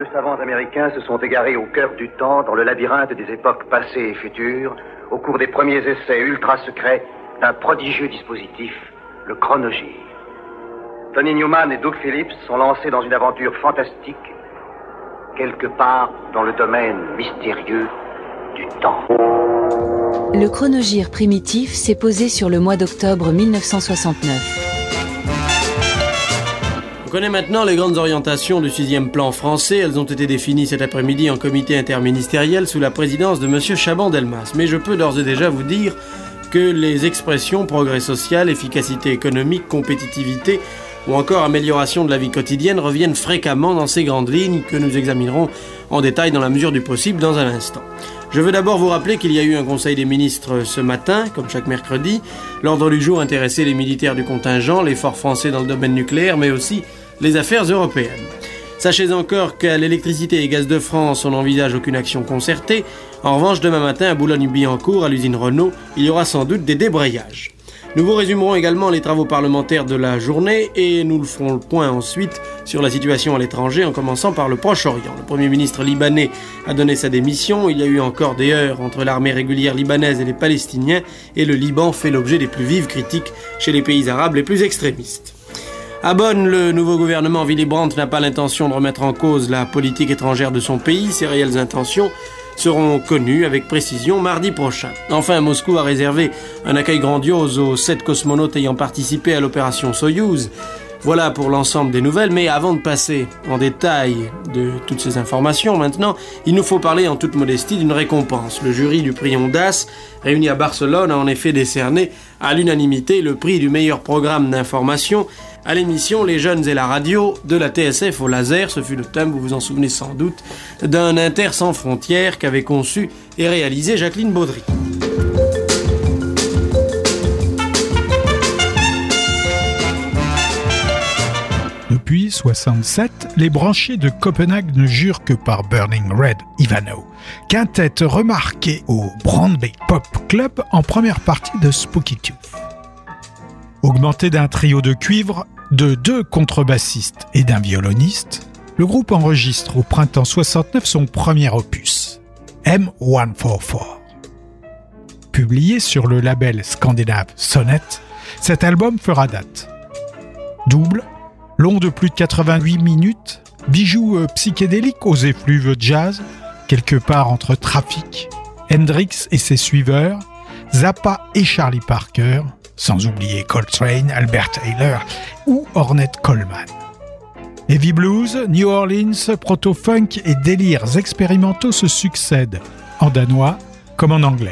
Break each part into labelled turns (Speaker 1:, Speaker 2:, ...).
Speaker 1: savants américains se sont égarés au cœur du temps, dans le labyrinthe des époques passées et futures, au cours des premiers essais ultra-secrets d'un prodigieux dispositif, le chronogir. Tony Newman et Doug Phillips sont lancés dans une aventure fantastique, quelque part dans le domaine mystérieux du temps.
Speaker 2: Le chronogir primitif s'est posé sur le mois d'octobre 1969.
Speaker 3: On connaît maintenant les grandes orientations du 6e plan français. Elles ont été définies cet après-midi en comité interministériel sous la présidence de M. Chaban-Delmas. Mais je peux d'ores et déjà vous dire que les expressions progrès social, efficacité économique, compétitivité ou encore amélioration de la vie quotidienne reviennent fréquemment dans ces grandes lignes que nous examinerons en détail dans la mesure du possible dans un instant. Je veux d'abord vous rappeler qu'il y a eu un conseil des ministres ce matin, comme chaque mercredi. L'ordre du jour intéressait les militaires du contingent, l'effort français dans le domaine nucléaire, mais aussi les affaires européennes. Sachez encore qu'à l'électricité et gaz de France, on n'envisage aucune action concertée. En revanche, demain matin, à Boulogne-Billancourt, à l'usine Renault, il y aura sans doute des débrayages. Nous vous résumerons également les travaux parlementaires de la journée et nous le ferons le point ensuite sur la situation à l'étranger en commençant par le Proche-Orient. Le Premier ministre libanais a donné sa démission. Il y a eu encore des heurts entre l'armée régulière libanaise et les Palestiniens et le Liban fait l'objet des plus vives critiques chez les pays arabes les plus extrémistes. À Bonn, le nouveau gouvernement Willy Brandt n'a pas l'intention de remettre en cause la politique étrangère de son pays. Ses réelles intentions seront connues avec précision mardi prochain. Enfin, Moscou a réservé un accueil grandiose aux 7 cosmonautes ayant participé à l'opération Soyouz. Voilà pour l'ensemble des nouvelles, mais avant de passer en détail de toutes ces informations, maintenant, il nous faut parler en toute modestie d'une récompense. Le jury du prix Ondas, réuni à Barcelone, a en effet décerné à l'unanimité le prix du meilleur programme d'information à l'émission Les Jeunes et la Radio de la TSF au laser. Ce fut le thème, vous vous en souvenez sans doute, d'un Inter sans frontières qu'avait conçu et réalisé Jacqueline Baudry.
Speaker 4: Depuis 1967, les branchés de Copenhague ne jurent que par Burning Red Ivano, quintette remarquée au Brøndby Pop Club en première partie de Spooky Tooth. Augmenté d'un trio de cuivre, de 2 contrebassistes et d'un violoniste, le groupe enregistre au printemps 69 son premier opus, M144. Publié sur le label scandinave Sonnet, cet album fera date. Double, long de plus de 88 minutes, bijou psychédélique aux effluves jazz, quelque part entre Traffic, Hendrix et ses suiveurs, Zappa et Charlie Parker, sans oublier Coltrane, Albert Ayler ou Ornette Coleman. Heavy blues, New Orleans, proto-funk et délires expérimentaux se succèdent, en danois comme en anglais.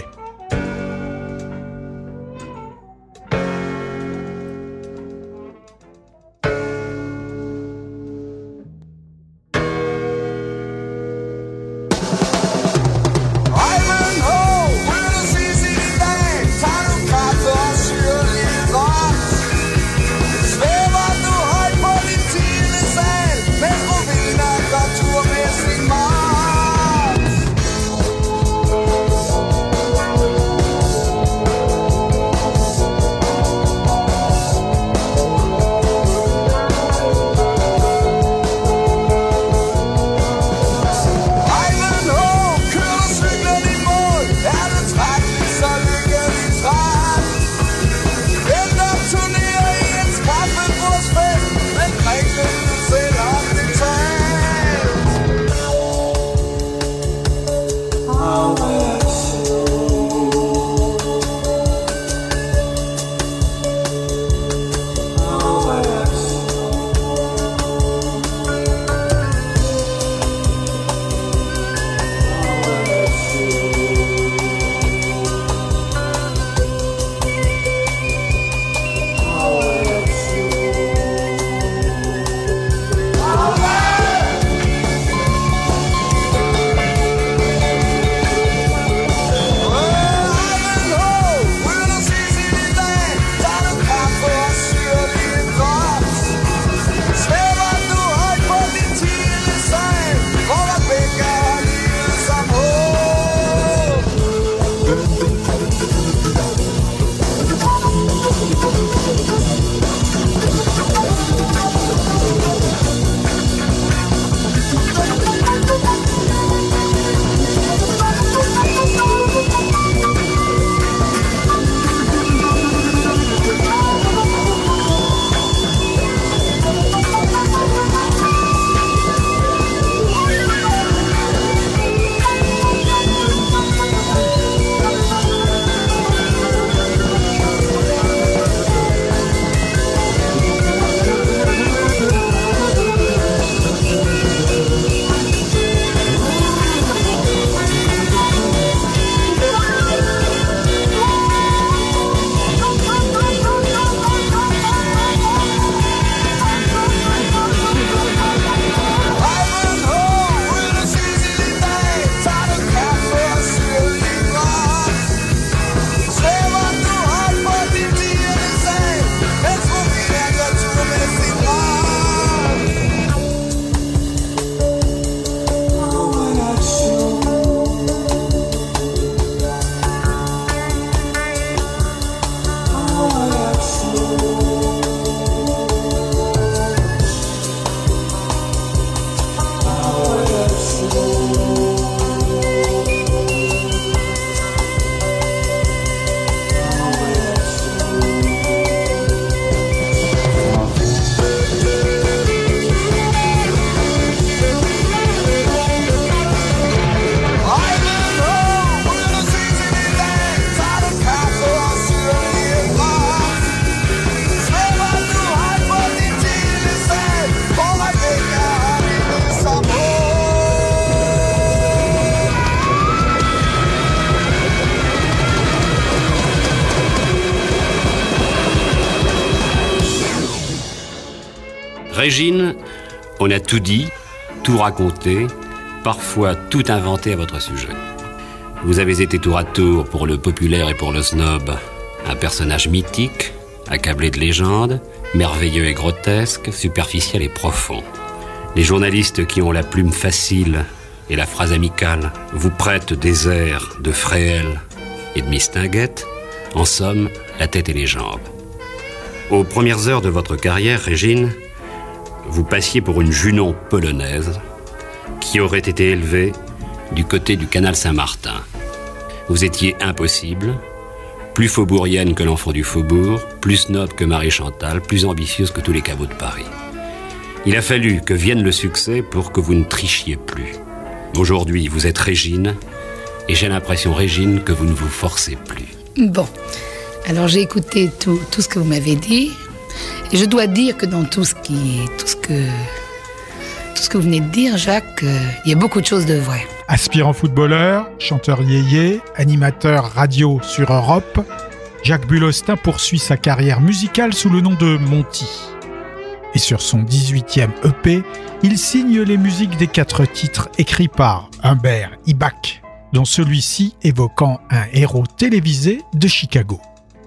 Speaker 5: Régine, on a tout dit, tout raconté, parfois tout inventé à votre sujet. Vous avez été tour à tour, pour le populaire et pour le snob, un personnage mythique, accablé de légendes, merveilleux et grotesque, superficiel et profond. Les journalistes qui ont la plume facile et la phrase amicale vous prêtent des airs de Fréhel et de Mistinguett, en somme, la tête et les jambes. Aux premières heures de votre carrière, Régine, vous passiez pour une Junon polonaise qui aurait été élevée du côté du canal Saint-Martin. Vous étiez impossible, plus faubourienne que l'enfant du faubourg, plus snob que Marie-Chantal, plus ambitieuse que tous les cabots de Paris. Il a fallu que vienne le succès pour que vous ne trichiez plus. Aujourd'hui, vous êtes Régine, et j'ai l'impression, Régine, que vous ne vous forcez plus.
Speaker 6: Bon, alors j'ai écouté tout ce que vous m'avez dit, et je dois dire que dans tout ce que vous venez de dire, Jacques, il y a beaucoup de choses de vraies.
Speaker 4: Aspirant footballeur, chanteur yéyé, animateur radio sur Europe, Jacques Bulostin poursuit sa carrière musicale sous le nom de Monty. Et sur son 18e EP, il signe les musiques des 4 titres écrits par Humbert Ibach, dont celui-ci évoquant un héros télévisé de Chicago.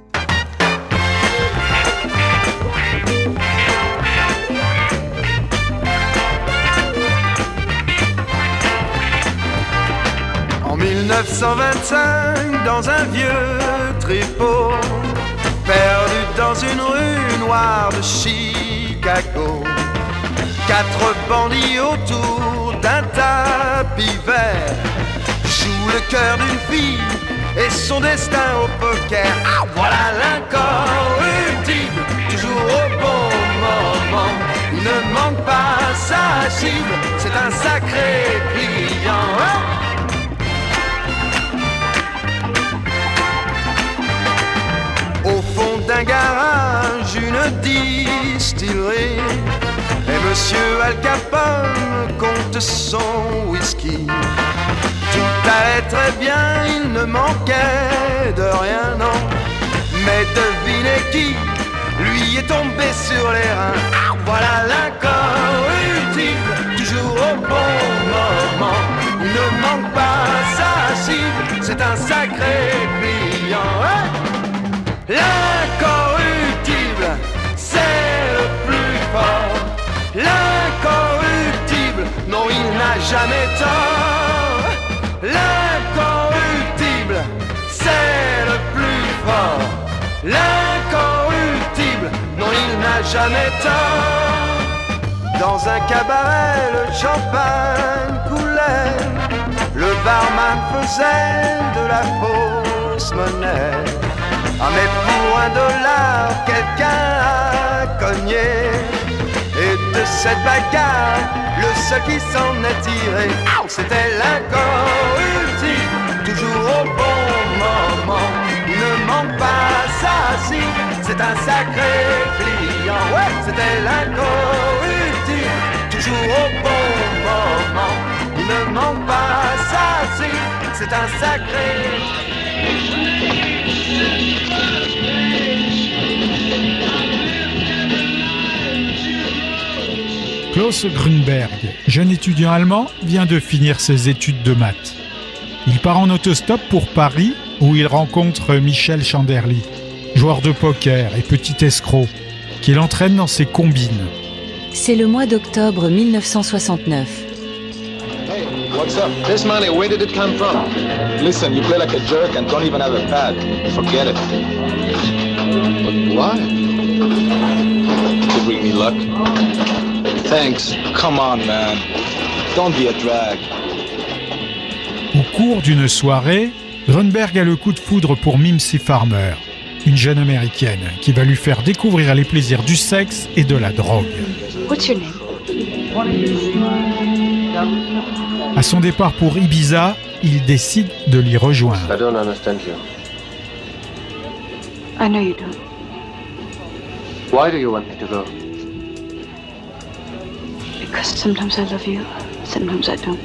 Speaker 7: En 1925, dans un vieux tripot, perdu dans une rue noire de Chicago, 4 bandits autour d'un tapis vert jouent le cœur d'une fille et son destin au poker. Ah, voilà l'incorruptible, toujours au bon moment. Il ne manque pas sa cible, c'est un sacré client. Hein? Au fond d'un garage, une distillerie, et Monsieur Al Capone compte son whisky. Tout allait très bien, il ne manquait de rien, non. Mais devinez qui, lui est tombé sur les reins. Ah, voilà l'incorruptible, toujours au bon moment. Il ne manque pas sa cible, c'est un sacré client. Hein? L'incorruptible, c'est le plus fort. L'incorruptible, non, il n'a jamais tort. L'incorruptible, c'est le plus fort. L'incorruptible, non, il n'a jamais tort. Dans un cabaret, le champagne coulait, le barman faisait de la fausse monnaie. Ah, mais pour $1, quelqu'un a cogné. Et de cette bagarre, le seul qui s'en est tiré, c'était l'incorruptible, toujours au bon moment. Il ne manque pas sa cible, c'est un sacré client. Ouais, c'était l'incorruptible, toujours au bon moment. Il ne manque pas sa cible, c'est un sacré.
Speaker 4: Klaus Grünberg, jeune étudiant allemand, vient de finir ses études de maths. Il part en autostop pour Paris, où il rencontre Michel Chanderly, joueur de poker et petit escroc, qui l'entraîne dans ses combines.
Speaker 2: C'est le mois d'octobre 1969.
Speaker 8: Hey, what's up? This money, where did it come from? Listen, you play like a jerk and don't even have a pad. Forget it. But why? To bring me luck. Thanks. Come on, man. Don't be a drag.
Speaker 4: Au cours d'une soirée, Grünberg a le coup de foudre pour Mimsy Farmer, une jeune américaine qui va lui faire découvrir les plaisirs du sexe et de la drogue.
Speaker 9: What's your name?
Speaker 4: À son départ pour Ibiza, il décide de l'y rejoindre.
Speaker 8: I don't understand you.
Speaker 9: I know you don't.
Speaker 8: Why do you want me to go?
Speaker 9: Because sometimes I love you, sometimes I don't.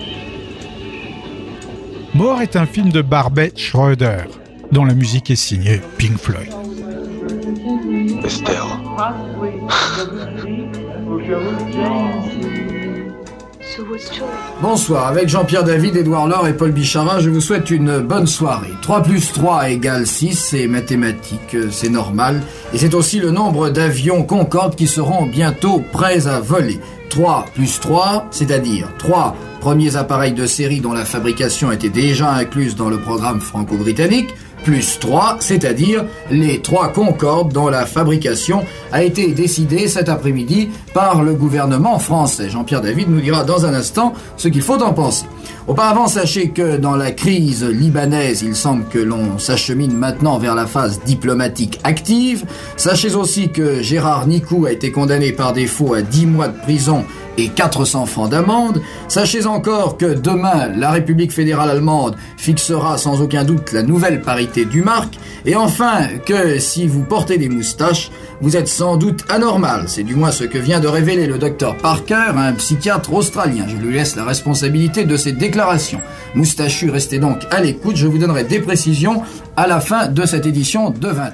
Speaker 4: More est un film de Barbet Schroeder, dont la musique est signée Pink Floyd.
Speaker 8: Estelle.
Speaker 10: Bonsoir, avec Jean-Pierre David, Édouard Laure et Paul Bichara, je vous souhaite une bonne soirée. 3 plus 3 égale 6, c'est mathématique, c'est normal. Et c'est aussi le nombre d'avions Concorde qui seront bientôt prêts à voler. 3 plus 3, c'est-à-dire 3 premiers appareils de série dont la fabrication était déjà incluse dans le programme franco-britannique, plus 3, c'est-à-dire les 3 Concorde dont la fabrication a été décidée cet après-midi par le gouvernement français. Jean-Pierre David nous dira dans un instant ce qu'il faut en penser. Auparavant, sachez que dans la crise libanaise, il semble que l'on s'achemine maintenant vers la phase diplomatique active. Sachez aussi que Gérard Nicou a été condamné par défaut à 10 mois de prison et 400 francs d'amende. Sachez encore que demain, la République fédérale allemande fixera sans aucun doute la nouvelle parité du mark. Et enfin, que si vous portez des moustaches, vous êtes sans doute anormal. C'est du moins ce que vient de révéler le docteur Parker, un psychiatre australien. Je lui laisse la responsabilité de ses déclarations. Moustachu, restez donc à l'écoute. Je vous donnerai des précisions à la fin de cette édition de 20h.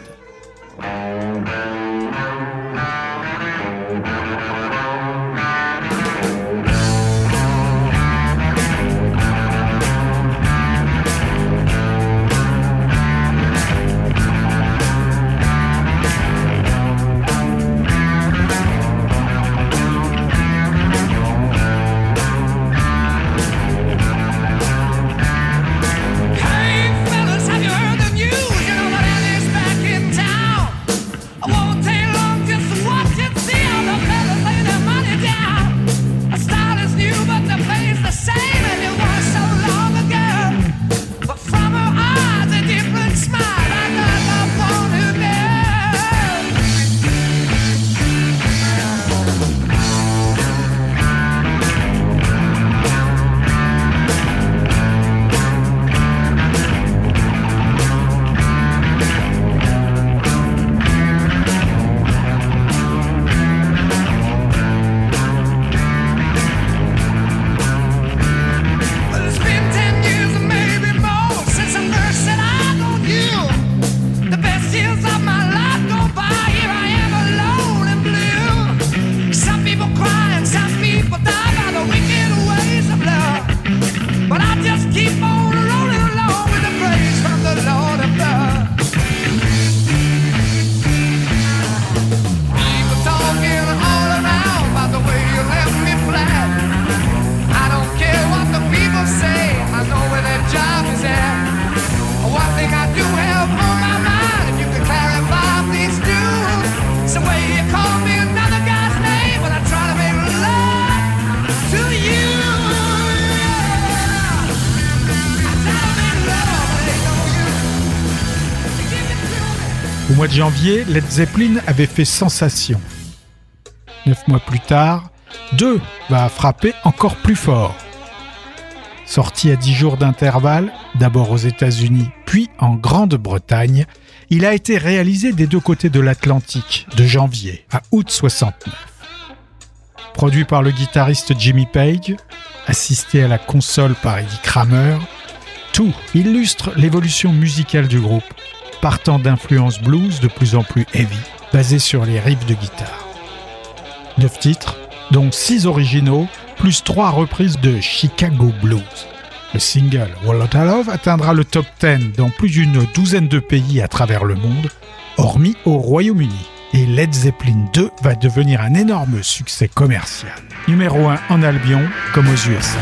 Speaker 4: Au mois de janvier, Led Zeppelin avait fait sensation. 9 mois plus tard, 2 va frapper encore plus fort. Sorti à 10 jours d'intervalle, d'abord aux États-Unis, puis en Grande-Bretagne, il a été réalisé des deux côtés de l'Atlantique, de janvier à août 69. Produit par le guitariste Jimmy Page, assisté à la console par Eddie Kramer, tout illustre l'évolution musicale du groupe, partant d'influences blues de plus en plus heavy, basées sur les riffs de guitare. 9 titres, dont 6 originaux, plus 3 reprises de Chicago Blues. Le single Wall Lotta Love atteindra le top 10 dans plus d'une douzaine de pays à travers le monde, hormis au Royaume-Uni. Et Led Zeppelin 2 va devenir un énorme succès commercial. Numéro 1 en Albion, comme aux USA.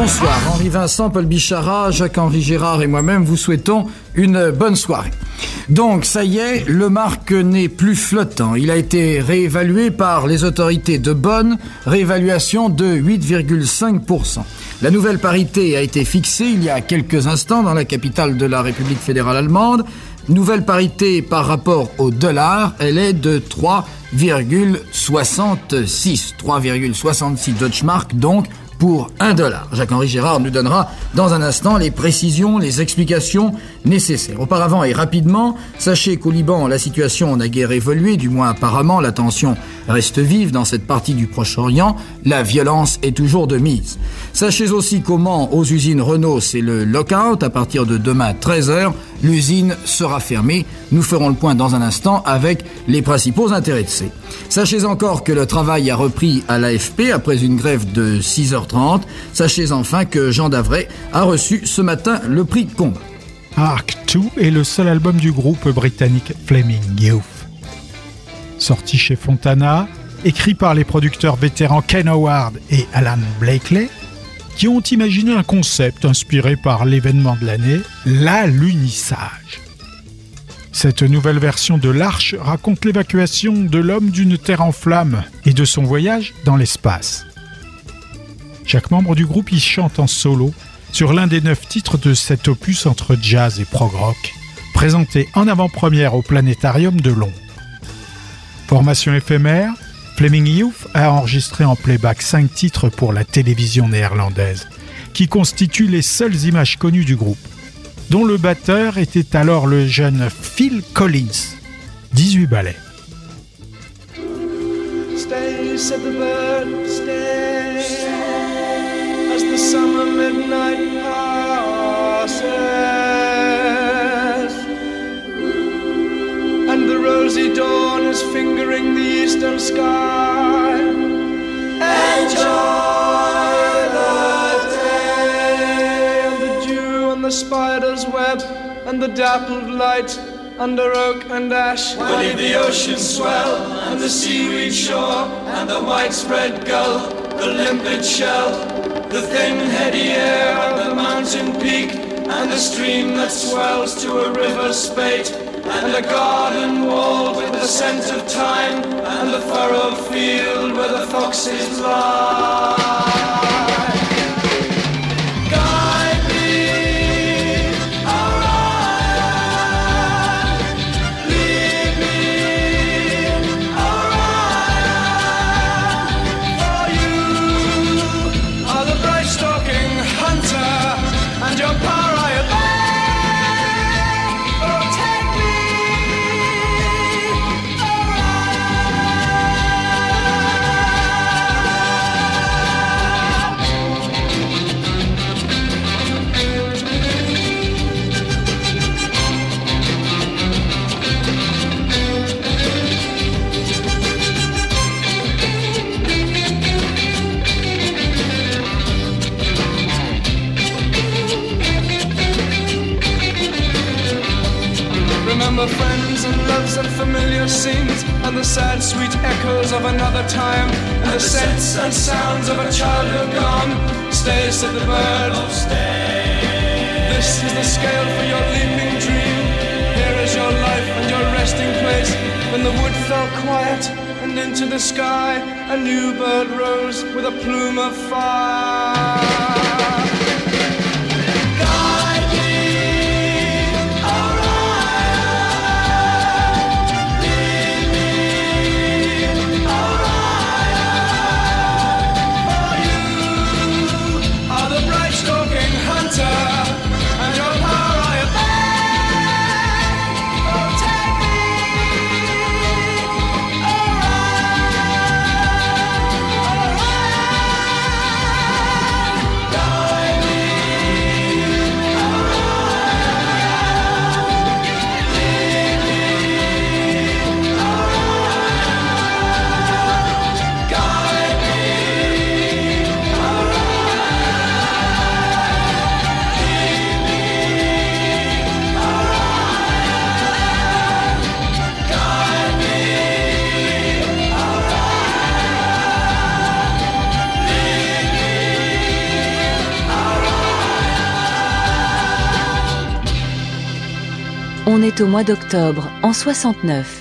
Speaker 10: Bonsoir, Henri Vincent, Paul Bichara, Jacques-Henri Gérard et moi-même vous souhaitons une bonne soirée. Donc, ça y est, le marque n'est plus flottant. Il a été réévalué par les autorités de Bonn, réévaluation de 8,5%. La nouvelle parité a été fixée il y a quelques instants dans la capitale de la République fédérale allemande. Nouvelle parité par rapport au dollar, elle est de 3,66 Deutschmark, donc pour $1. Jacques-Henri Gérard nous donnera dans un instant les précisions, les explications nécessaires. Auparavant et rapidement, sachez qu'au Liban, la situation n'a guère évolué, du moins apparemment, la tension reste vive dans cette partie du Proche-Orient, la violence est toujours de mise. Sachez aussi qu'au Mans, aux usines Renault, c'est le lockout. À partir de demain 13h, l'usine sera fermée. Nous ferons le point dans un instant avec les principaux intéressés. Sachez encore que le travail a repris à l'AFP après une grève de 6h30. Sachez enfin que Jean Davray a reçu ce matin le prix Combat.
Speaker 4: Arc 2 est le seul album du groupe britannique Flaming Youth. Sorti chez Fontana, écrit par les producteurs vétérans Ken Howard et Alan Blakely, qui ont imaginé un concept inspiré par l'événement de l'année, l'alunissage. Cette nouvelle version de l'Arche raconte l'évacuation de l'homme d'une terre en flammes et de son voyage dans l'espace. Chaque membre du groupe y chante en solo sur l'un des 9 titres de cet opus entre jazz et prog rock, présenté en avant-première au Planétarium de Londres. Formation éphémère, Flaming Youth a enregistré en playback 5 titres pour la télévision néerlandaise, qui constituent les seules images connues du groupe, dont le batteur était alors le jeune Phil Collins, 18 ballets.
Speaker 11: Stay, said the bird, stay, as the summer midnight passes, and the rosy dawn is fingering the eastern sky. Enjoy the day, and the dew on the spider's web, and the dappled light under oak and ash. We'll leave the ocean swell, and the seaweed shore, and the widespread gull, the limpid shell, the thin heady air of the mountain peak, and the stream that swells to a river spate, and a garden wall with the scent of thyme, and the furrowed field where the foxes lie. Guide me Orion, lead me Orion, for you are the bright stalking hunter, and your pariah remember friends and loves and familiar scenes, and the sad sweet echoes of another time, and the scents and sounds of a childhood gone. Stay, said the bird, oh stay. This is the scale for your leaping dream. Here is your life and your resting place. When the wood fell quiet and into the sky, a new bird rose with a plume of fire.
Speaker 2: est au mois d'octobre, en 69.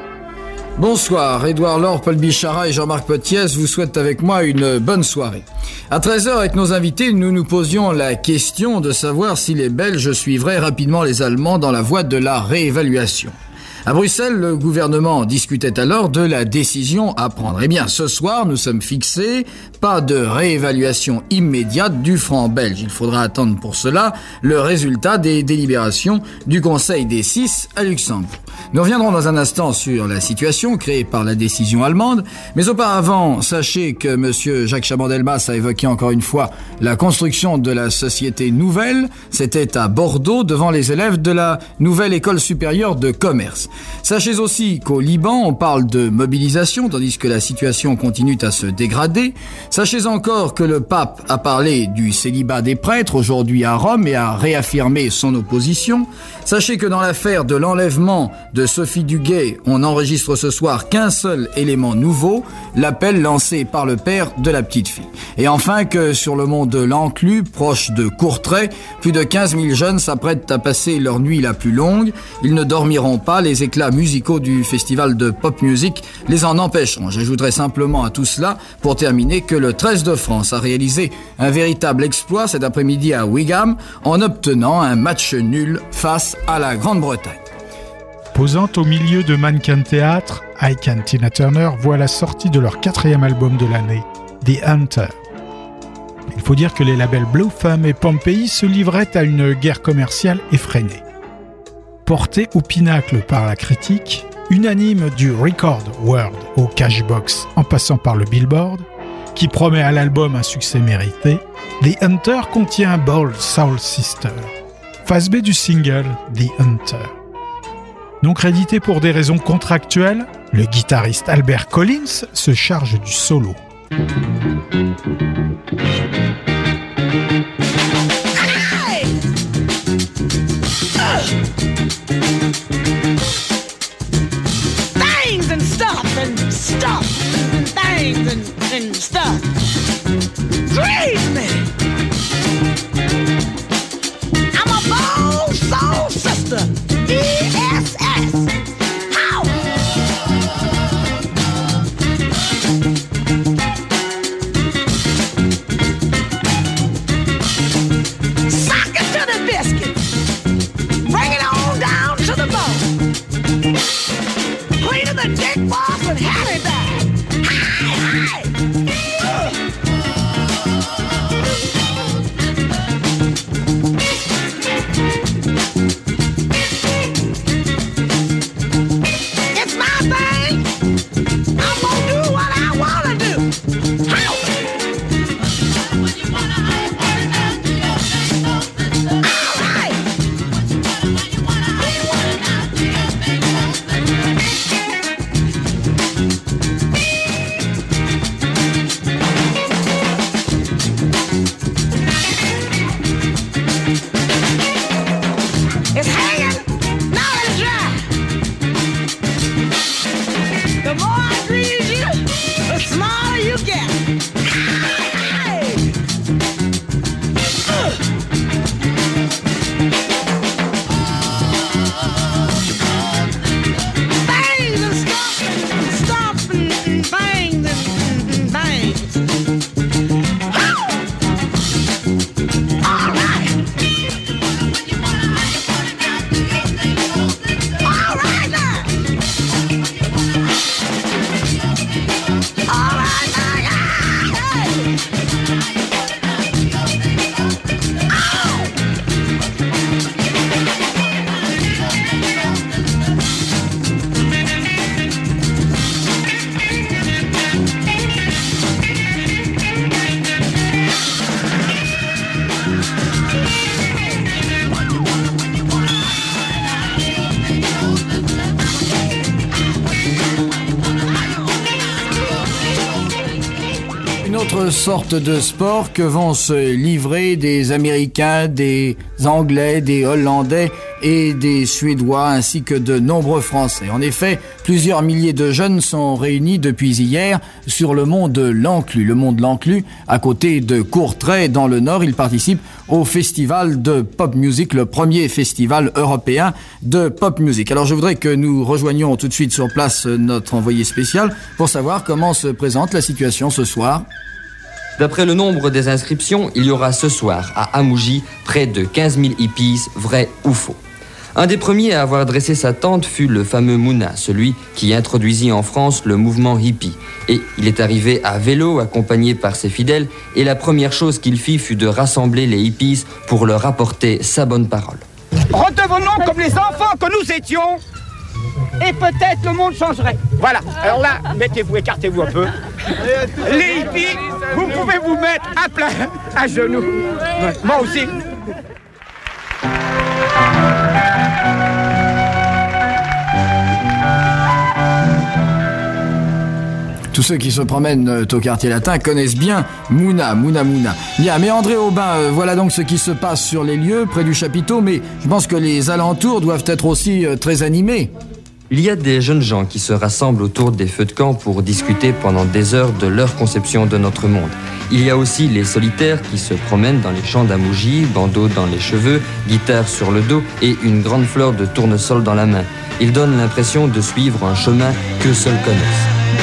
Speaker 10: Bonsoir, Édouard Laure, Paul Bichara et Jean-Marc Potiès vous souhaitent avec moi une bonne soirée. À 13h, avec nos invités, nous nous posions la question de savoir si les Belges suivraient rapidement les Allemands dans la voie de la réévaluation. À Bruxelles, le gouvernement discutait alors de la décision à prendre. Eh bien, ce soir, nous sommes fixés, pas de réévaluation immédiate du franc belge. Il faudra attendre pour cela le résultat des délibérations du Conseil des 6 à Luxembourg. Nous reviendrons dans un instant sur la situation créée par la décision allemande, mais auparavant, sachez que M. Jacques Chaban-Delmas a évoqué encore une fois la construction de la société nouvelle. C'était à Bordeaux, devant les élèves de la nouvelle école supérieure de commerce. Sachez aussi qu'au Liban, on parle de mobilisation, tandis que la situation continue à se dégrader. Sachez encore que le pape a parlé du célibat des prêtres aujourd'hui à Rome et a réaffirmé son opposition. Sachez que dans l'affaire de l'enlèvement de Sophie Duguay, on n'enregistre ce soir qu'un seul élément nouveau, l'appel lancé par le père de la petite fille. Et enfin que sur le mont de l'Enclus, proche de Courtrai, plus de 15 000 jeunes s'apprêtent à passer leur nuit la plus longue. Ils ne dormiront pas, les éclats musicaux du festival de pop music les en empêcheront. J'ajouterai simplement à tout cela, pour terminer, que le 13 de France a réalisé un véritable exploit cet après-midi à Wigan en obtenant un match nul face à la Grande-Bretagne.
Speaker 4: Posant au milieu de Mannequin Théâtre, Ike et Tina Turner voient la sortie de leur 4e album de l'année, The Hunter. Il faut dire que les labels Blue Thumb et Pompey se livraient à une guerre commerciale effrénée. Porté au pinacle par la critique, unanime du Record World au Cashbox en passant par le Billboard, qui promet à l'album un succès mérité, The Hunter contient Bold Soul Sister, face B du single The Hunter. Non crédité pour des raisons contractuelles, le guitariste Albert Collins se charge du solo.
Speaker 12: Things and stuff and stuff and things and stuff. Dream me. I'm a bold soul sister. ESS. How? Sock it to the biscuit. Bring it on down to the bone. Cleaner the dick boss and Harry bag. Hi, it's my thing. I'm gonna do what I wanna do. How? All right. It's hanging, now it's dry. The more I grease you, the smaller you get. Hey! Bangs and stuff and bangs and bangs. All right. All right now. All right now. Hey.
Speaker 10: Une autre sorte de sport que vont se livrer des Américains, des Anglais, des Hollandais et des Suédois ainsi que de nombreux Français. En effet, plusieurs milliers de jeunes sont réunis depuis hier sur le mont de l'Enclus. Le mont de l'Enclus, à côté de Courtrai, dans le Nord, il participe au festival de pop music, le premier festival européen de pop music. Alors je voudrais que nous rejoignions tout de suite sur place notre envoyé spécial pour savoir comment se présente la situation ce soir.
Speaker 13: D'après le nombre des inscriptions, il y aura ce soir à Amougy près de 15 000 hippies, vrai ou faux. Un des premiers à avoir dressé sa tente fut le fameux Mouna, celui qui introduisit en France le mouvement hippie. Et il est arrivé à vélo, accompagné par ses fidèles, et la première chose qu'il fit fut de rassembler les hippies pour leur apporter sa bonne parole.
Speaker 14: Redevenons comme les enfants que nous étions, et peut-être le monde changerait. Voilà, alors là, mettez-vous, écartez-vous un peu. Les hippies, vous pouvez vous mettre à plat, à genoux. Moi aussi.
Speaker 10: Tous ceux qui se promènent au quartier latin connaissent bien Mouna. Bien, mais André Aubin, voilà donc ce qui se passe sur les lieux, près du chapiteau, mais je pense que les alentours doivent être aussi très animés.
Speaker 13: Il y a des jeunes gens qui se rassemblent autour des feux de camp pour discuter pendant des heures de leur conception de notre monde. Il y a aussi les solitaires qui se promènent dans les champs d'Amougy, bandeau dans les cheveux, guitare sur le dos et une grande fleur de tournesol dans la main. Ils donnent l'impression de suivre un chemin qu'eux seuls connaissent.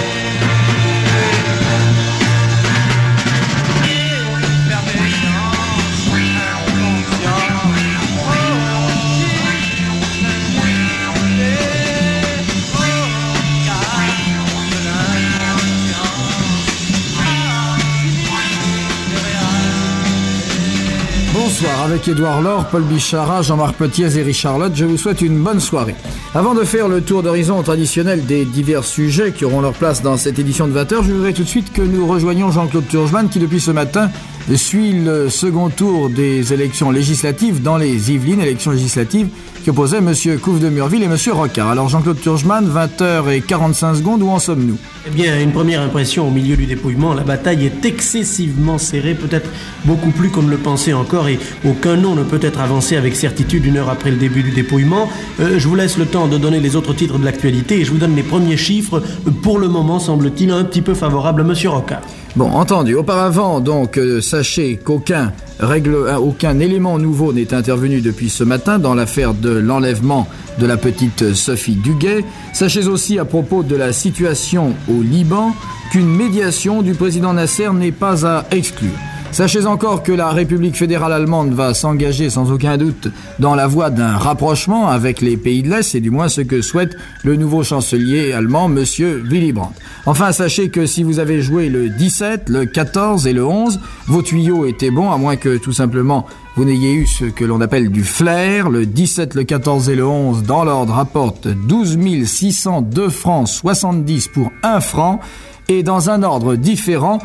Speaker 10: Bonsoir, avec Édouard Laure, Paul Bichara, Jean-Marc Petiez et Richard Lotte, je vous souhaite une bonne soirée. Avant de faire le tour d'horizon traditionnel des divers sujets qui auront leur place dans cette édition de 20h, je voudrais tout de suite que nous rejoignions Jean-Claude Turgeman qui depuis ce matin suit le second tour des élections législatives dans les Yvelines, élections législatives qui opposaient M. Couve de Murville et M. Rocard. Alors Jean-Claude Turgeman, 20h45, où en sommes-nous?
Speaker 3: Eh bien, une première impression au milieu du dépouillement, la bataille est excessivement serrée, peut-être beaucoup plus qu'on ne le pensait encore, et aucun nom ne peut être avancé avec certitude une heure après le début du dépouillement. Je vous laisse le temps de donner les autres titres de l'actualité et je vous donne les premiers chiffres, pour le moment semble-t-il un petit peu favorables à M. Rocard.
Speaker 10: Bon, entendu. Auparavant, donc, sachez qu'aucun élément nouveau n'est intervenu depuis ce matin dans l'affaire de l'enlèvement de la petite Sophie Duguay. Sachez aussi à propos de la situation au Liban qu'une médiation du président Nasser n'est pas à exclure. Sachez encore que la République fédérale allemande va s'engager sans aucun doute dans la voie d'un rapprochement avec les pays de l'Est, c'est du moins ce que souhaite le nouveau chancelier allemand, M. Willy Brandt. Enfin, sachez que si vous avez joué le 17, le 14 et le 11, vos tuyaux étaient bons, à moins que tout simplement vous n'ayez eu ce que l'on appelle du flair. Le 17, le 14 et le 11, dans l'ordre, rapportent 12 602 francs 70 pour 1 franc. Et dans un ordre différent,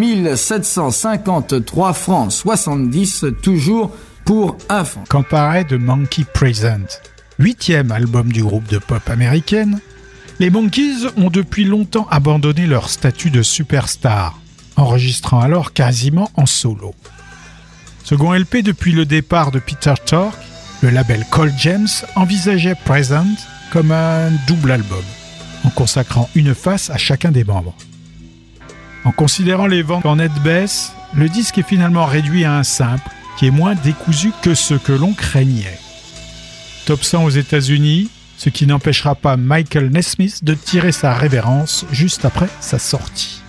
Speaker 10: 1753 francs 70, toujours pour 1 franc.
Speaker 4: Quand paraît The Monkey Present, 8e album du groupe de pop américaine, les Monkees ont depuis longtemps abandonné leur statut de superstar, enregistrant alors quasiment en solo. Second LP depuis le départ de Peter Tork, le label Cold James envisageait Present comme un double album, en consacrant une face à chacun des membres. En considérant les ventes en nette baisse, le disque est finalement réduit à un simple, qui est moins décousu que ce que l'on craignait. Top 100 aux États-Unis, ce qui n'empêchera pas Michael Nesmith de tirer sa révérence juste après sa sortie.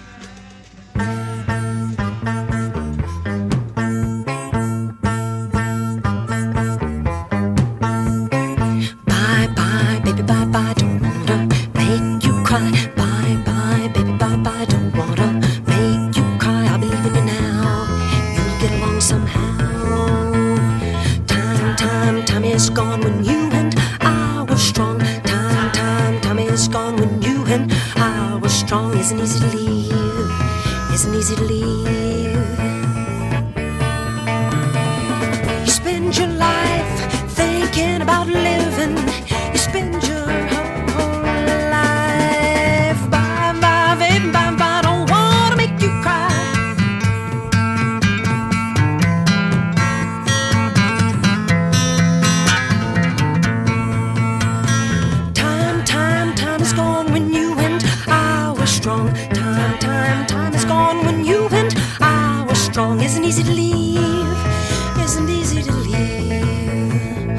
Speaker 12: time is gone when you and I were strong. Isn't easy to leave, isn't easy to leave.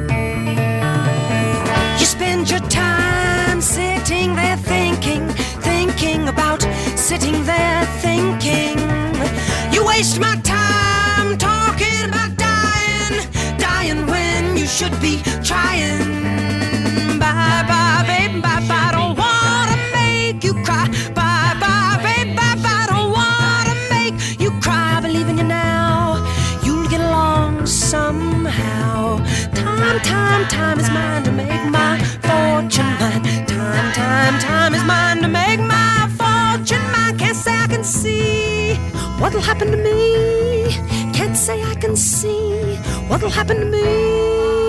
Speaker 12: You spend your time sitting there thinking about sitting there thinking. You waste my time talking about dying when you should be trying. Bye bye, baby, bye bye. Don't wanna make you cry. Bye bye, baby, bye bye. Don't wanna make you cry. I believe in you now. You'll get along somehow. Time is mine to make my fortune mine. Time is mine to make my fortune mine. Can't say I can see what'll happen to me. Can't say I can see what'll happen to me.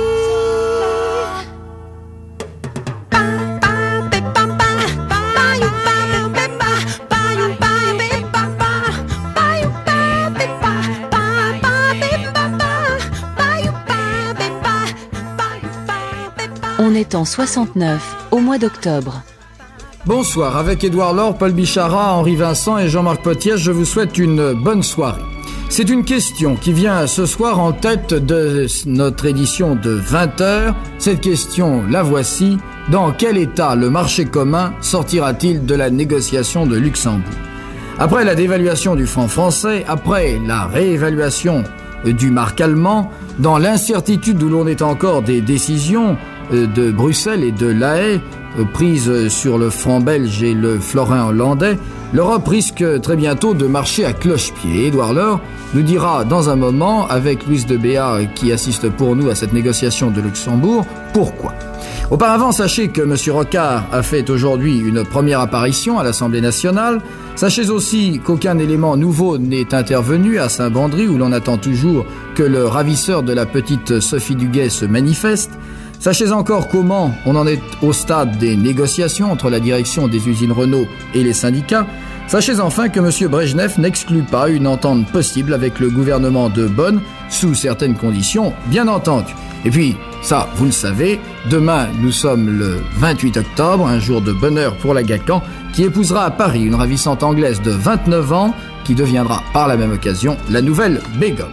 Speaker 2: On est en 69, au mois d'octobre.
Speaker 10: Bonsoir, avec Édouard Laure, Paul Bichara, Henri Vincent et Jean-Marc Potiès, je vous souhaite une bonne soirée. C'est une question qui vient ce soir en tête de notre édition de 20h. Cette question, la voici. Dans quel état le marché commun sortira-t-il de la négociation de Luxembourg ? Après la dévaluation du franc français, après la réévaluation du mark allemand, dans l'incertitude où l'on est encore des décisions de Bruxelles et de La Haye, prises sur le franc belge et le florin hollandais, l'Europe risque très bientôt de marcher à cloche-pied. Édouard Laure nous dira dans un moment, avec Louise de Béat qui assiste pour nous à cette négociation de Luxembourg, pourquoi. Auparavant, sachez que M. Rocard a fait aujourd'hui une première apparition à l'Assemblée nationale. Sachez aussi qu'aucun élément nouveau n'est intervenu à Saint-Bandry, où l'on attend toujours que le ravisseur de la petite Sophie Duguay se manifeste. Sachez encore comment on en est au stade des négociations entre la direction des usines Renault et les syndicats. Sachez enfin que M. Brejnev n'exclut pas une entente possible avec le gouvernement de Bonn, sous certaines conditions, bien entendu. Et puis, ça, vous le savez, demain, nous sommes le 28 octobre, un jour de bonheur pour la Gacan, qui épousera à Paris une ravissante anglaise de 29 ans, qui deviendra par la même occasion la nouvelle Begum.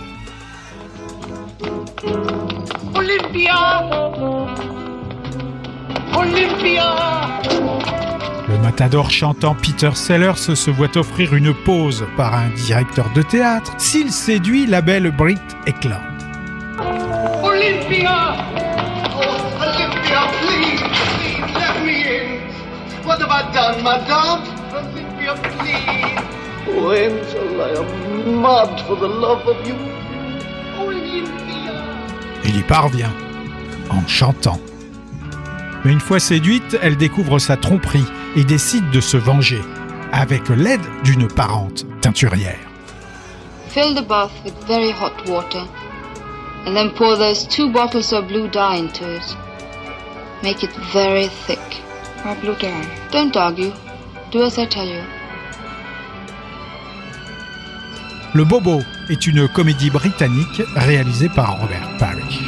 Speaker 12: Olympia! Olympia!
Speaker 4: Le matador chantant Peter Sellers se voit offrir une pause par un directeur de théâtre s'il séduit la belle Britt Ekland.
Speaker 12: Olympia! Oh, Olympia, please, let me in. What have I done, madame? Olympia, please. Oh, Angel, I am mad for the love of you. Olympia!
Speaker 4: Il y parvient, en chantant. Mais une fois séduite, elle découvre sa tromperie et décide de se venger, avec l'aide d'une parente teinturière.
Speaker 15: Fill the bath with very hot water, and then pour those 2 bottles of blue dye into it. Make it very thick.
Speaker 9: Why blue dye?
Speaker 15: Don't argue. Do as I tell you.
Speaker 4: Le Bobo est une comédie britannique réalisée par Robert Parrish.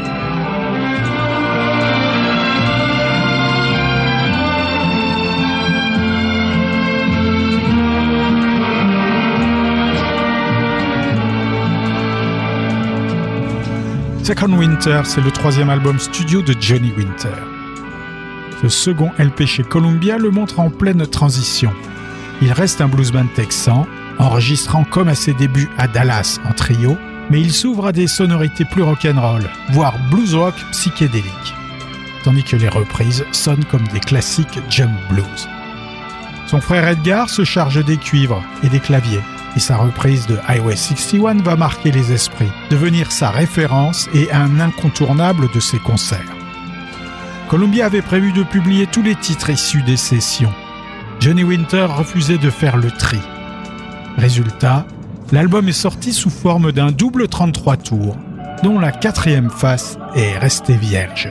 Speaker 4: Second Winter, c'est le 3e album studio de Johnny Winter. Ce second LP chez Columbia le montre en pleine transition. Il reste un bluesman texan, enregistrant comme à ses débuts à Dallas en trio, mais il s'ouvre à des sonorités plus rock'n'roll, voire blues rock psychédélique, tandis que les reprises sonnent comme des classiques jump blues. Son frère Edgar se charge des cuivres et des claviers, et sa reprise de Highway 61 va marquer les esprits, devenir sa référence et un incontournable de ses concerts. Columbia avait prévu de publier tous les titres issus des sessions. Johnny Winter refusait de faire le tri. Résultat, l'album est sorti sous forme d'un double 33 tours, dont la 4e face est restée vierge.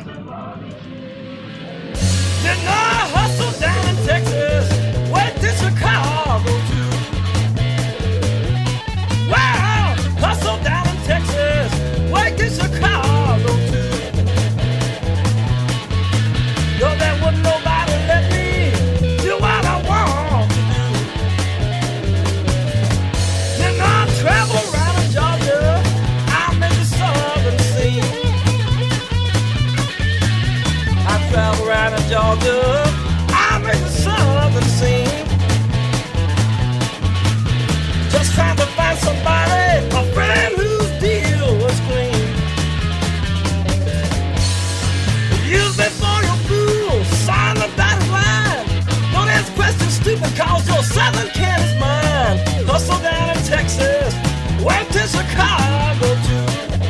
Speaker 11: Chicago too.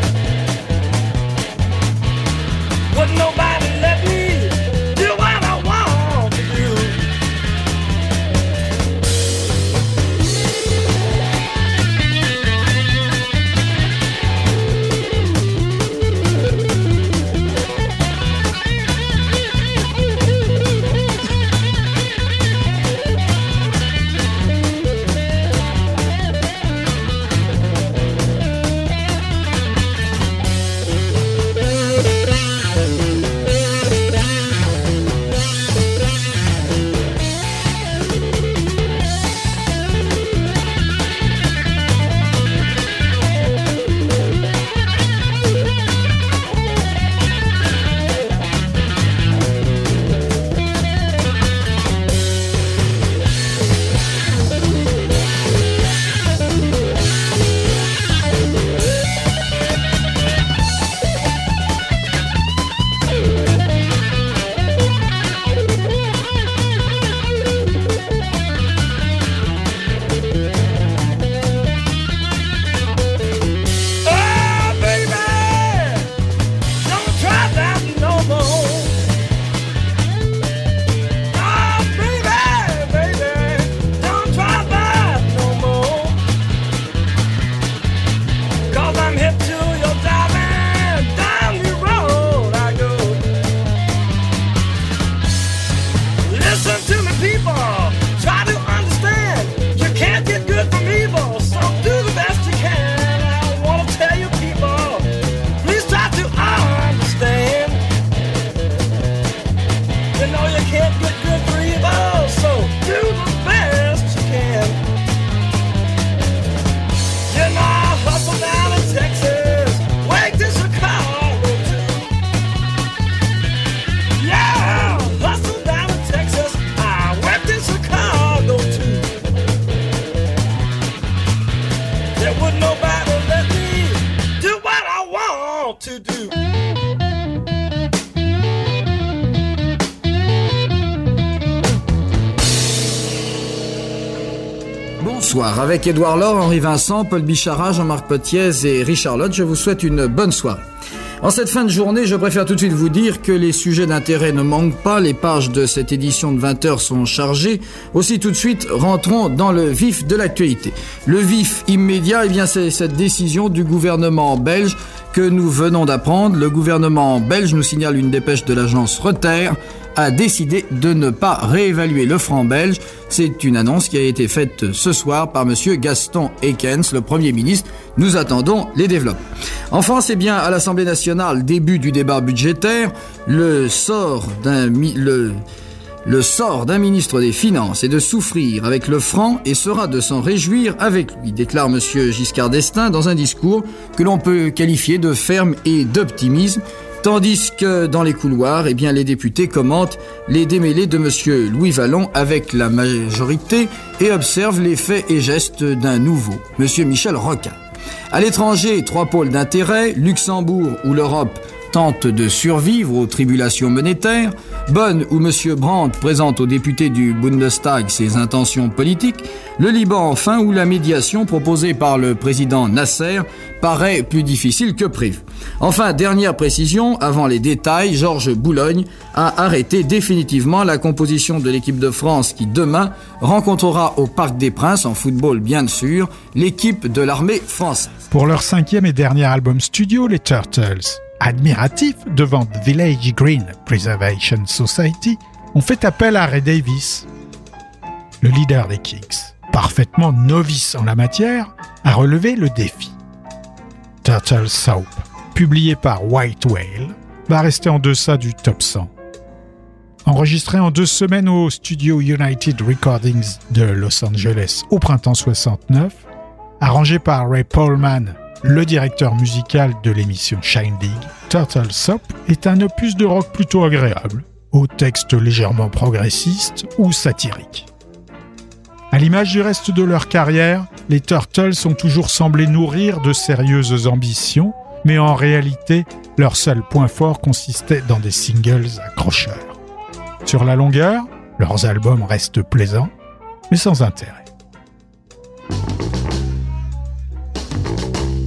Speaker 11: Wouldn't nobody let me do what I want to do.
Speaker 10: Bonsoir. Avec Édouard Laure, Henri Vincent, Paul Bichara, Jean-Marc Potiez et Richard Lott, je vous souhaite une bonne soirée. En cette fin de journée, je préfère tout de suite vous dire que les sujets d'intérêt ne manquent pas, les pages de cette édition de 20h sont chargées. Aussi tout de suite, rentrons dans le vif de l'actualité. Le vif immédiat, c'est cette décision du gouvernement belge que nous venons d'apprendre. Le gouvernement belge, nous signale une dépêche de l'agence Reuters, a décidé de ne pas réévaluer le franc belge. C'est une annonce qui a été faite ce soir par monsieur Gaston Ekens, le Premier ministre. Nous attendons les développements. En France, bien à l'Assemblée nationale, début du débat budgétaire, le sort d'un ministre des Finances est de souffrir avec le franc et sera de s'en réjouir avec lui, déclare monsieur Giscard d'Estaing dans un discours que l'on peut qualifier de ferme et d'optimisme. Tandis que dans les couloirs, les députés commentent les démêlés de monsieur Louis Vallon avec la majorité et observent les faits et gestes d'un nouveau, monsieur Michel Rocard. À l'étranger, 3 pôles d'intérêt, Luxembourg où l'Europe tente de survivre aux tribulations monétaires, Bonn où M. Brandt présente aux députés du Bundestag ses intentions politiques, le Liban enfin où la médiation proposée par le président Nasser paraît plus difficile que prévu. Enfin, dernière précision, avant les détails, Georges Boulogne a arrêté définitivement la composition de l'équipe de France qui demain rencontrera au Parc des Princes, en football bien sûr, l'équipe de l'armée française.
Speaker 4: Pour leur 5e et dernier album studio, les Turtles, admiratifs devant The Village Green Preservation Society, ont fait appel à Ray Davies. Le leader des Kings, parfaitement novice en la matière, a relevé le défi. Turtle Soup, publié par White Whale, va rester en deçà du top 100. Enregistré en 2 semaines au studio United Recordings de Los Angeles au printemps 69, arrangé par Ray Pollman, le directeur musical de l'émission Shine League, Turtle Soup est un opus de rock plutôt agréable, aux textes légèrement progressistes ou satiriques. À l'image du reste de leur carrière, les Turtles ont toujours semblé nourrir de sérieuses ambitions, mais en réalité, leur seul point fort consistait dans des singles accrocheurs. Sur la longueur, leurs albums restent plaisants, mais sans intérêt.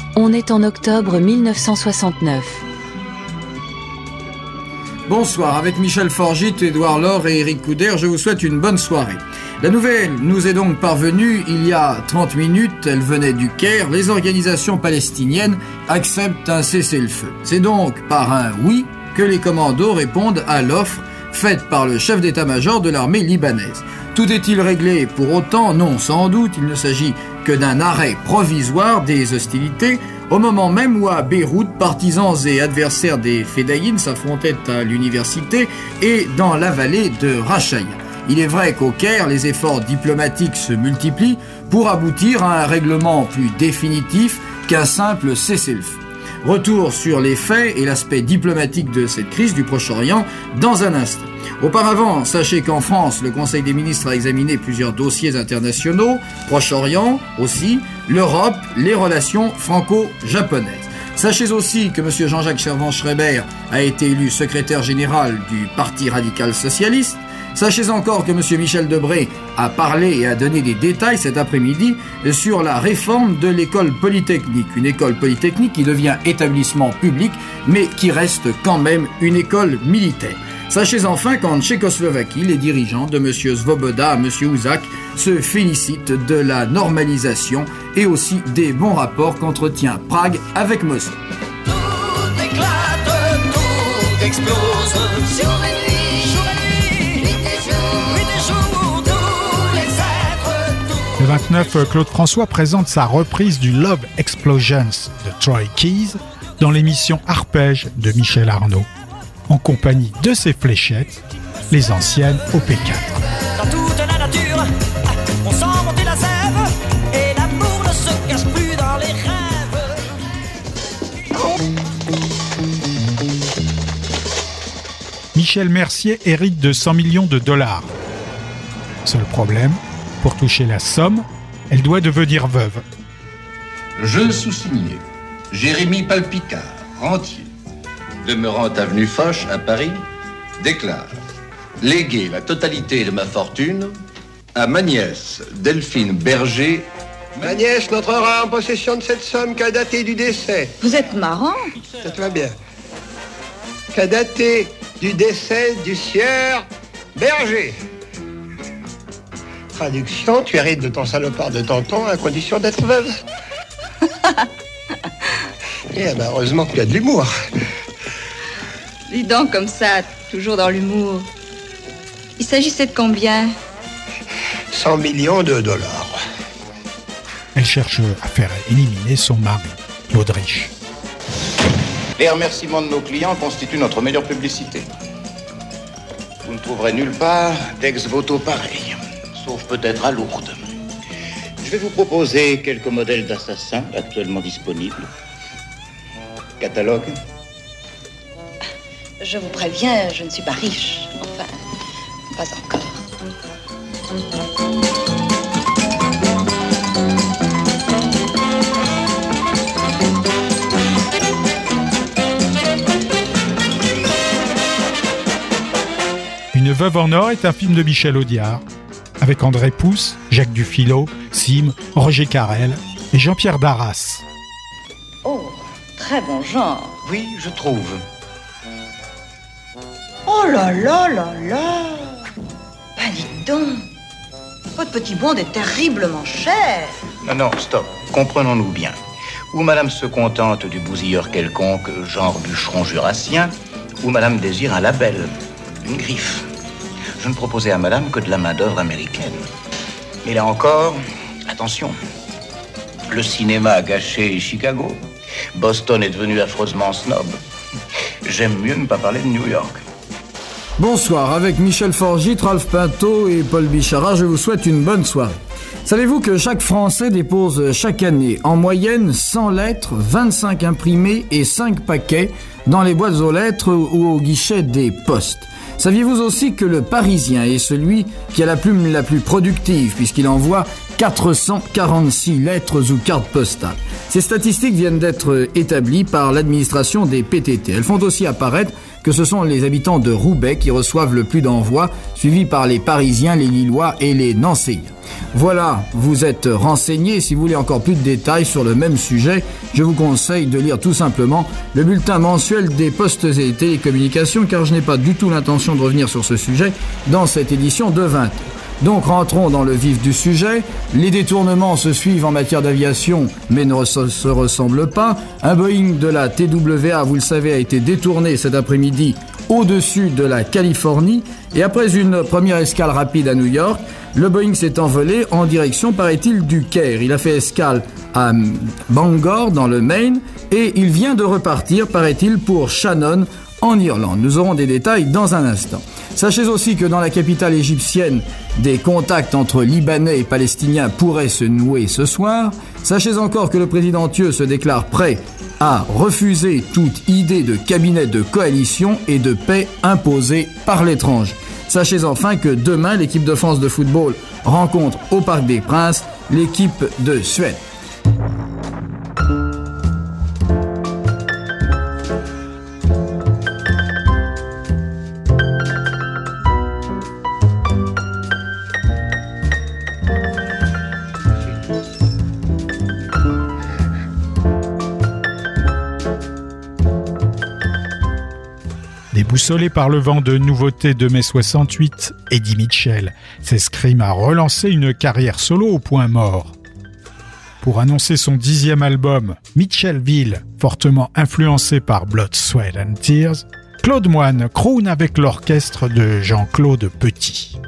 Speaker 2: On est en octobre 1969.
Speaker 10: Bonsoir, avec Michel Forgit, Édouard Laure et Éric Couder, je vous souhaite une bonne soirée. La nouvelle nous est donc parvenue il y a 30 minutes, elle venait du Caire. Les organisations palestiniennes acceptent un cessez-le-feu. C'est donc par un oui que les commandos répondent à l'offre faite par le chef d'état-major de l'armée libanaise. Tout est-il réglé pour autant? Non, sans doute, il ne s'agit que d'un arrêt provisoire des hostilités, au moment même où à Beyrouth, partisans et adversaires des Fédayines s'affrontaient à l'université et dans la vallée de Rachaya. Il est vrai qu'au Caire, les efforts diplomatiques se multiplient pour aboutir à un règlement plus définitif qu'un simple cessez-le-feu. Retour sur les faits et l'aspect diplomatique de cette crise du Proche-Orient dans un instant. Auparavant, sachez qu'en France, le Conseil des ministres a examiné plusieurs dossiers internationaux, Proche-Orient aussi, l'Europe, les relations franco-japonaises. Sachez aussi que M. Jean-Jacques Servan-Schreiber a été élu secrétaire général du Parti radical socialiste. Sachez encore que M. Michel Debré a parlé et a donné des détails cet après-midi sur la réforme de l'école polytechnique. Une école polytechnique qui devient établissement public, mais qui reste quand même une école militaire. Sachez enfin qu'en Tchécoslovaquie, les dirigeants de M. Svoboda à M. Ouzak se félicitent de la normalisation et aussi des bons rapports qu'entretient Prague avec Moscou.
Speaker 12: Tout éclate, tout explose sur les nuits, nuit et jour, tous les êtres.
Speaker 4: Le 29, Claude François présente sa reprise du Love Explosions de Troy Keys dans l'émission Arpège de Michel Arnaud, en compagnie de ses fléchettes, les anciennes OP4.
Speaker 12: Dans toute la nature, on sent monter la sève, et l'amour ne se cache plus dans les rêves.
Speaker 4: Michel Mercier hérite de 100 millions de dollars. Seul problème, pour toucher la somme, elle doit devenir veuve.
Speaker 16: Je sous-signé Jérémy Palpicard, rentier, demeurant avenue Foch à Paris, déclare léguer la totalité de ma fortune à ma nièce Delphine Berger.
Speaker 17: Ma nièce n'entrera en possession de cette somme qu'à dater du décès.
Speaker 18: Vous êtes marrant.
Speaker 17: Ça te va bien. Qu'à dater du décès du sieur Berger. Traduction, tu hérites de ton salopard de tonton à condition d'être veuve. Et ben, heureusement que tu as de l'humour.
Speaker 18: Dis donc comme ça, toujours dans l'humour. Il s'agissait de combien?
Speaker 17: 100 millions de dollars.
Speaker 4: Elle cherche à faire éliminer son mari, l'Autriche.
Speaker 19: Les remerciements de nos clients constituent notre meilleure publicité. Vous ne trouverez nulle part d'ex-voto pareil, sauf peut-être à Lourdes. Je vais vous proposer quelques modèles d'assassins actuellement disponibles. Catalogue.
Speaker 18: Je vous préviens, je ne suis pas riche. Enfin, pas encore.
Speaker 4: Une veuve en or est un film de Michel Audiard, avec André Pousse, Jacques Dufilot, Sim, Roger Carrel et Jean-Pierre Darras.
Speaker 18: Oh, très bon genre.
Speaker 19: Oui, je trouve.
Speaker 18: Oh là là là là! Ben dites donc, votre petit bond est terriblement cher.
Speaker 19: Non, stop. Comprenons-nous bien. Ou madame se contente du bousilleur quelconque, genre bûcheron jurassien, ou madame désire un label, une griffe. Je ne proposais à madame que de la main-d'œuvre américaine. Mais là encore, attention. Le cinéma a gâché Chicago. Boston est devenu affreusement snob. J'aime mieux ne pas parler de New York.
Speaker 10: Bonsoir, avec Michel Forgit, Ralph Pinto et Paul Bichara, je vous souhaite une bonne soirée. Savez-vous que chaque Français dépose chaque année en moyenne 100 lettres, 25 imprimés et 5 paquets dans les boîtes aux lettres ou au guichet des postes? Saviez-vous aussi que le Parisien est celui qui a la plume la plus productive puisqu'il envoie 446 lettres ou cartes postales. Ces statistiques viennent d'être établies par l'administration des PTT. Elles font aussi apparaître que ce sont les habitants de Roubaix qui reçoivent le plus d'envois, suivis par les Parisiens, les Lillois et les Nancéiens. Voilà, vous êtes renseignés. Si vous voulez encore plus de détails sur le même sujet, je vous conseille de lire tout simplement le bulletin mensuel des postes et télécommunications, car je n'ai pas du tout l'intention de revenir sur ce sujet dans cette édition de 20 heures. Donc rentrons dans le vif du sujet. Les détournements se suivent en matière d'aviation, mais ne se ressemblent pas. Un Boeing de la TWA, vous le savez, a été détourné cet après-midi au-dessus de la Californie. Et après une première escale rapide à New York, le Boeing s'est envolé en direction, paraît-il, du Caire. Il a fait escale à Bangor, dans le Maine, et il vient de repartir, paraît-il, pour Shannon, en Irlande. Nous aurons des détails dans un instant. Sachez aussi que dans la capitale égyptienne, des contacts entre Libanais et Palestiniens pourraient se nouer ce soir. Sachez encore que le président Thieu se déclare prêt à refuser toute idée de cabinet de coalition et de paix imposée par l'étranger. Sachez enfin que demain, l'équipe de France de football rencontre au Parc des Princes l'équipe de Suède.
Speaker 4: Déboussolé par le vent de nouveautés de mai 68, Eddie Mitchell s'escrime à relancer une carrière solo au point mort. Pour annoncer son 10e album, Mitchellville, fortement influencé par Blood, Sweat and Tears, Claude Moine croune avec l'orchestre de Jean-Claude Petit.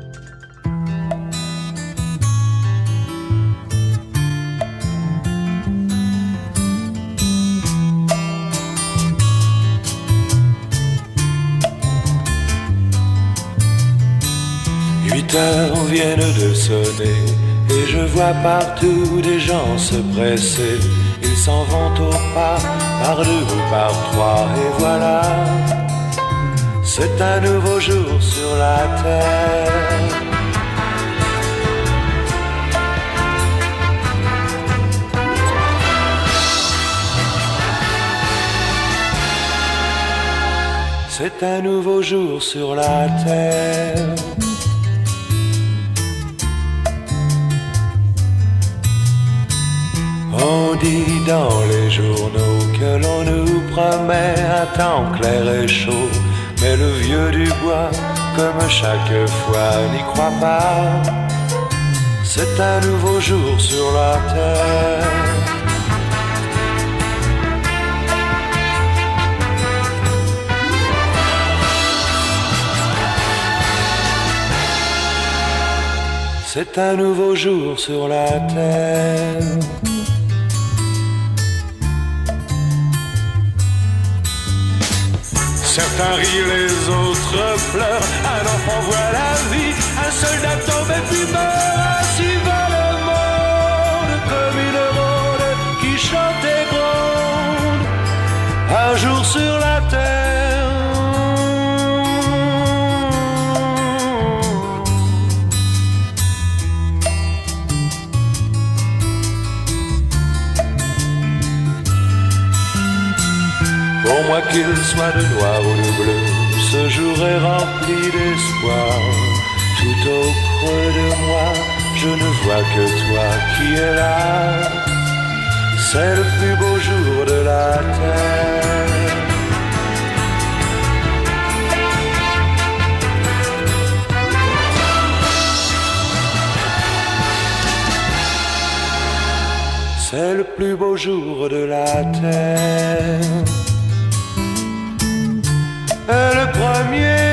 Speaker 20: Heures viennent de sonner et je vois partout des gens se presser. Ils s'en vont au pas, par deux ou par trois, et voilà, c'est un nouveau jour sur la terre. C'est un nouveau jour sur la terre. On dit dans les journaux que l'on nous promet un temps clair et chaud, mais le vieux du bois, comme chaque fois, n'y croit pas. C'est un nouveau jour sur la terre. C'est un nouveau jour sur la terre. Certains rient, les autres pleurent. Un enfant voit la vie, un soldat tombe et puis meurt. Ainsi va le monde, comme une ronde qui chante et gronde. Un jour sur la terre. Pour moi qu'il soit de noir ou de bleu, ce jour est rempli d'espoir. Tout au creux de moi, je ne vois que toi qui es là. C'est le plus beau jour de la terre. C'est le plus beau jour de la terre. Le premier